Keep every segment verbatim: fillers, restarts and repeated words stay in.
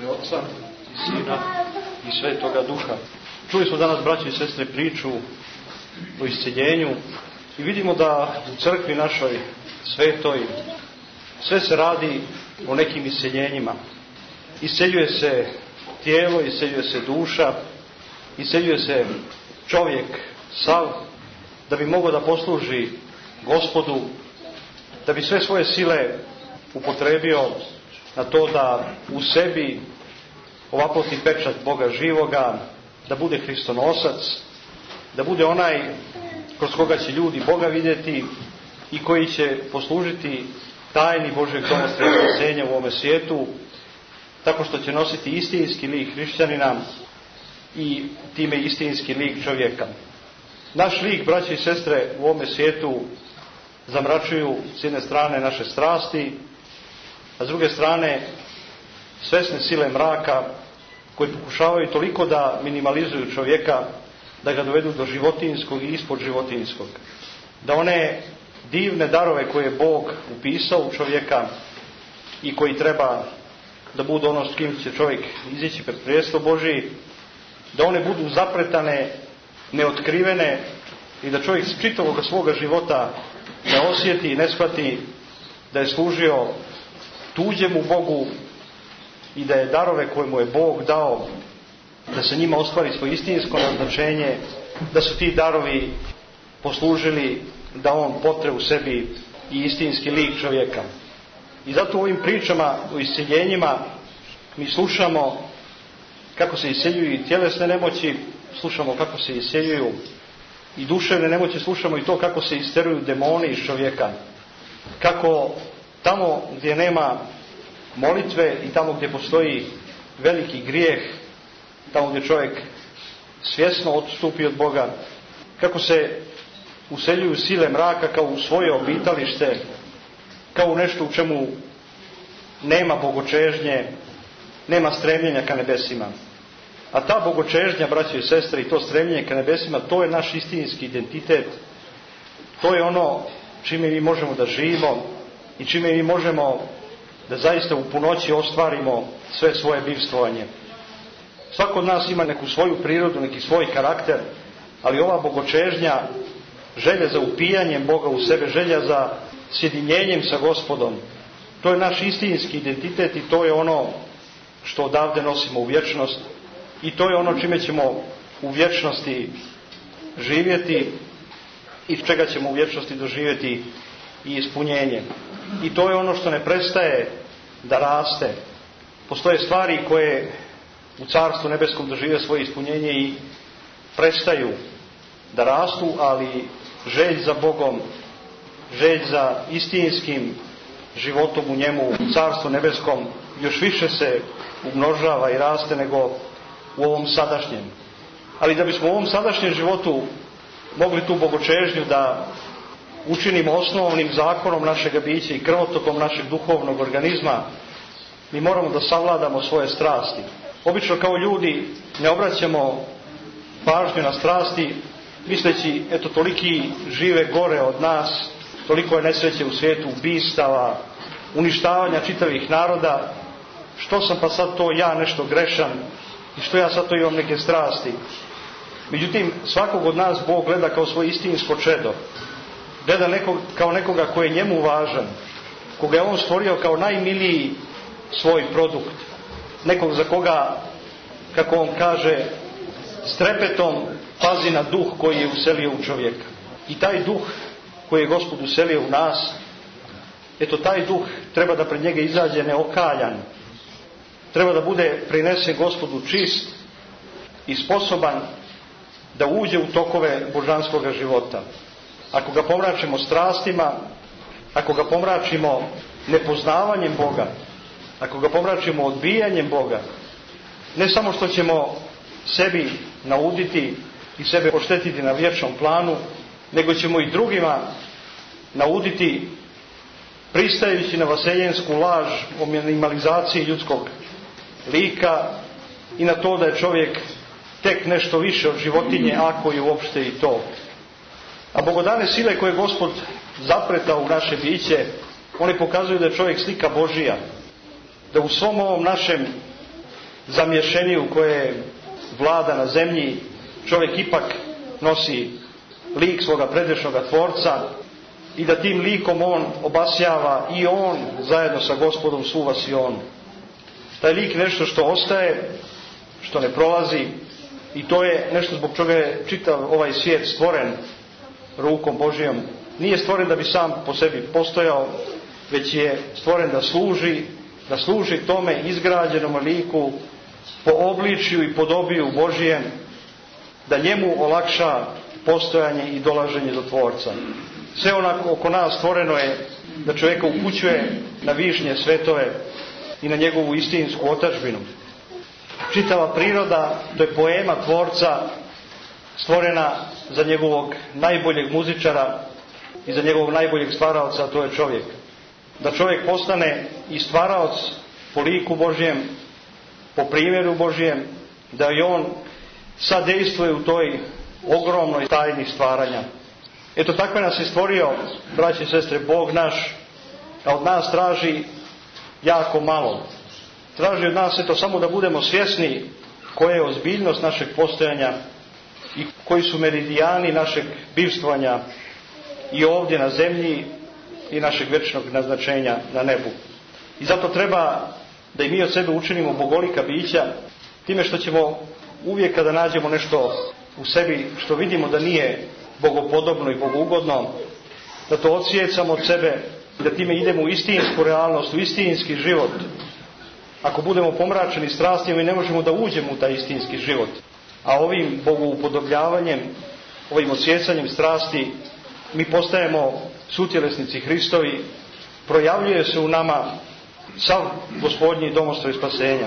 ime Otca i Sina i Svetoga Duha. Čuli smo danas, braći i sestre, priču o isceljenju i vidimo da u crkvi našoj svetoj sve se radi o nekim isceljenjima. Isceljuje se tijelo, isceljuje se duša, isceljuje se čovjek sav da bi mogao da posluži Gospodu, da bi sve svoje sile upotrebio na to da u sebi ovaploti pečat Boga živoga, da bude hristonosac, da bude onaj kroz koga će ljudi Boga vidjeti i koji će poslužiti tajni Božeg domostra i spasenja u ovome svijetu, tako što će nositi istinski lik hrišćanina i time istinski lik čovjeka. Naš lik, braće i sestre, u ovome svijetu zamračuju s jedne strane naše strasti, a s druge strane svesne sile mraka koji pokušavaju toliko da minimalizuju čovjeka, da ga dovedu do životinjskog i ispod životinjskog. Da one divne darove koje je Bog upisao u čovjeka i koji treba da budu ono s kim će čovjek izići pred prijestvo Božiji, da one budu zapretane, neotkrivene i da čovjek s čitavoga svoga života ne osjeti i ne shvati da je služio tuđemu Bogu i da je darove koje mu je Bog dao, da se njima ostvari svoje istinsko naznačenje, da su ti darovi poslužili da on potre u sebi i istinski lik čovjeka. I zato u ovim pričama o isceljenjima mi slušamo kako se isceljuju i tjelesne nemoći, slušamo kako se isceljuju i duševne nemoći, slušamo i to kako se isteruju demoni iz čovjeka. Kako tamo gdje nema molitve i tamo gdje postoji veliki grijeh, tamo gdje čovjek svjesno odstupi od Boga, kako se useljuju sile mraka kao u svoje obitalište, kao u nešto u čemu nema bogočežnje, nema stremljenja ka nebesima. A ta bogočežnja, braće i sestre, i to stremljenje ka nebesima, to je naš istinski identitet. To je ono čime mi možemo da živimo i čime mi možemo da zaista u punoći ostvarimo sve svoje bivstvovanje. Svako od nas ima neku svoju prirodu, neki svoj karakter, ali ova bogočežnja, želja za upijanjem Boga u sebe, želja za sjedinjenjem sa Gospodom, to je naš istinski identitet i to je ono što odavde nosimo u vječnost i to je ono čime ćemo u vječnosti živjeti i čega ćemo u vječnosti doživjeti i ispunjenje. I to je ono što ne prestaje da raste. Postoje stvari koje u Carstvu nebeskom dožive svoje ispunjenje i prestaju da rastu, ali želj za Bogom, želj za istinskim životom u njemu, u Carstvu nebeskom, još više se umnožava i raste nego u ovom sadašnjem. Ali da bismo u ovom sadašnjem životu mogli tu bogočežnju da učinimo osnovnim zakonom našega bića i krvotokom našeg duhovnog organizma, mi moramo da savladamo svoje strasti. Obično kao ljudi ne obraćamo pažnju na strasti, misleći, eto, toliki žive gore od nas, toliko je nesreće u svijetu, ubistava, uništavanja čitavih naroda, što sam pa sad to ja nešto grešan i što ja sad to imam neke strasti. Međutim, svakog od nas Bog gleda kao svoje istinsko čedo. Gleda nekog, kao nekoga koji je njemu važan, koga je on stvorio kao najmiliji svoj produkt. Nekog za koga, kako on kaže, s trepetom pazi na duh koji je uselio u čovjeka. I taj duh koji je Gospod uselio u nas, eto taj duh treba da pred njega izađe neokaljan. Treba da bude prinesen Gospodu čist i sposoban da uđe u tokove božanskog života. Ako ga pomračimo strastima, ako ga pomračimo nepoznavanjem Boga, ako ga pomračimo odbijanjem Boga, ne samo što ćemo sebi nauditi i sebe oštetiti na vječnom planu, nego ćemo i drugima nauditi pristajući na vaseljensku laž o minimalizaciji ljudskog lika i na to da je čovjek tek nešto više od životinje, ako je uopšte i to. A bogodane sile koje je Gospod zapretao u naše biće, oni pokazuju da je čovjek slika Božija, da u svom ovom našem zamješeniju koje vlada na zemlji, čovjek ipak nosi lik svoga predvečnoga Tvorca i da tim likom on obasjava i on zajedno sa Gospodom svu vasionu. Taj lik je nešto što ostaje, što ne prolazi i to je nešto zbog čega je čitav ovaj svijet stvoren rukom Božijom. Nije stvoren da bi sam po sebi postojao, već je stvoren da služi, da služi tome izgrađenom liku po obličju i podobiju Božijem, da njemu olakša postojanje i dolaženje do Tvorca. Sve onako oko nas stvoreno je da čovjeka upućuje na višnje svetove i na njegovu istinsku otadžbinu. Čitava priroda, to je poema Tvorca stvorena za njegovog najboljeg muzičara i za njegovog najboljeg stvaraoca, a to je čovjek. Da čovjek postane i stvaraoc po liku Božijem, po primjeru Božijem, da i on sadejstvuje u toj ogromnoj tajni stvaranja. Eto, tako nas je stvorio, braći i sestre, Bog naš, a od nas traži jako malo. Traži od nas eto samo da budemo svjesni koja je ozbiljnost našeg postojanja i koji su meridijani našeg bivstvovanja i ovdje na zemlji i našeg večnog naznačenja na nebu. I zato treba da i mi od sebe učinimo bogolika bića time što ćemo uvijek kada nađemo nešto u sebi što vidimo da nije bogopodobno i bogougodno, da to odsjecamo od sebe, da time idemo u istinsku realnost, u istinski život. Ako budemo pomračeni strastima, mi ne možemo da uđemo u taj istinski život. A ovim bogoupodobljavanjem, ovim odsjecanjem strasti, mi postajemo sutjelesnici Hristovi, projavljuje se u nama sav Gospodnji domostroj spasenja.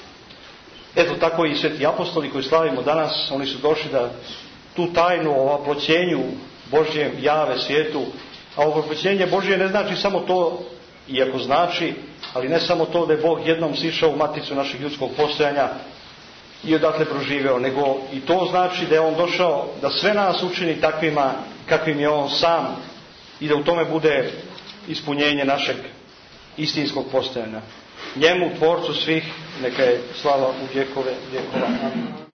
Eto, tako i sveti apostoli koji slavimo danas, oni su došli da tu tajnu o oploćenju Božjem jave svijetu. A oploćenje Božje ne znači samo to, iako znači, ali ne samo to da je Bog jednom sišao u maticu našeg ljudskog postojanja i odatle proživeo, nego i to znači da je on došao da sve nas učini takvima kakvim je on sam i da u tome bude ispunjenje našeg istinskog postojanja. Njemu, Tvorcu svih, neka je slava u vjekove vjekova. Amin.